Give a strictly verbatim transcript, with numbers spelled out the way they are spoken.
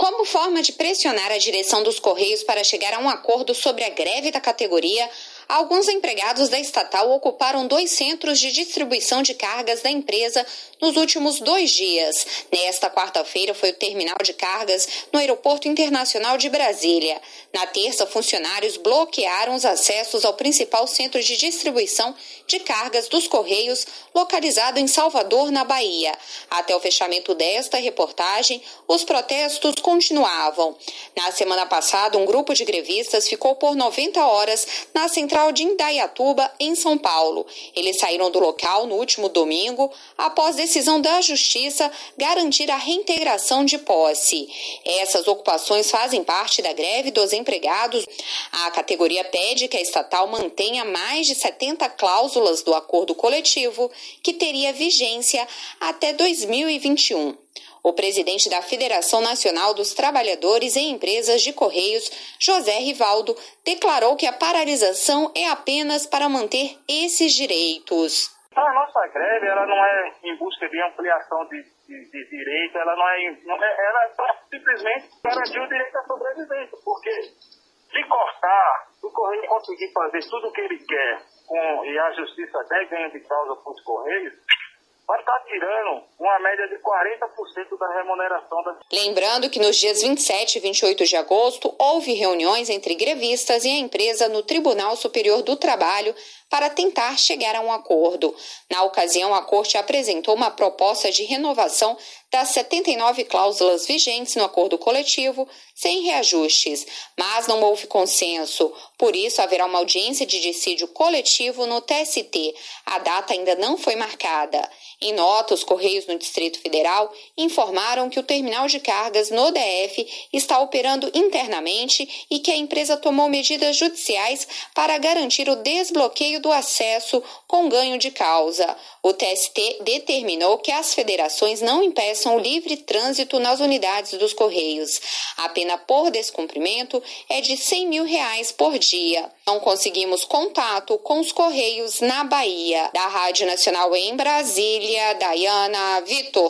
Como forma de pressionar a direção dos Correios para chegar a um acordo sobre a greve da categoria, alguns empregados da estatal ocuparam dois centros de distribuição de cargas da empresa nos últimos dois dias. Nesta quarta-feira foi o terminal de cargas no Aeroporto Internacional de Brasília. Na terça, funcionários bloquearam os acessos ao principal centro de distribuição de cargas dos Correios, localizado em Salvador, na Bahia. Até o fechamento desta reportagem, os protestos continuavam. Na semana passada, um grupo de grevistas ficou por noventa horas na central de Indaiatuba, em São Paulo. Eles saíram do local no último domingo, após decisão da Justiça garantir a reintegração de posse. Essas ocupações fazem parte da greve dos empregados. A categoria pede que a estatal mantenha mais de setenta cláusulas do acordo coletivo, que teria vigência até dois mil e vinte e um. O presidente da Federação Nacional dos Trabalhadores em Empresas de Correios, José Rivaldo, declarou que a paralisação é apenas para manter esses direitos. A nossa greve ela não é em busca de ampliação de, de, de direito, ela não é, não é ela é simplesmente garantir o direito à sobrevivência, porque se cortar, se o Correio conseguir fazer tudo o que ele quer com, e a Justiça der ganho de causa para os Correios, vai estar tirando uma média de quarenta por cento da remuneração da... Lembrando que nos dias vinte e sete e vinte e oito de agosto, houve reuniões entre grevistas e a empresa no Tribunal Superior do Trabalho para tentar chegar a um acordo. Na ocasião, a Corte apresentou uma proposta de renovação das setenta e nove cláusulas vigentes no acordo coletivo, sem reajustes, mas não houve consenso. Por isso, haverá uma audiência de dissídio coletivo no T S T. A data ainda não foi marcada. Em nota, os Correios no Distrito Federal informaram que o terminal de cargas no D F está operando internamente e que a empresa tomou medidas judiciais para garantir o desbloqueio do acesso com ganho de causa. O T S T determinou que as federações não impeçam o livre trânsito nas unidades dos Correios. A pena por descumprimento é de cem mil reais por dia. Não conseguimos contato com os Correios na Bahia. Da Rádio Nacional em Brasília, Dayana Vitor.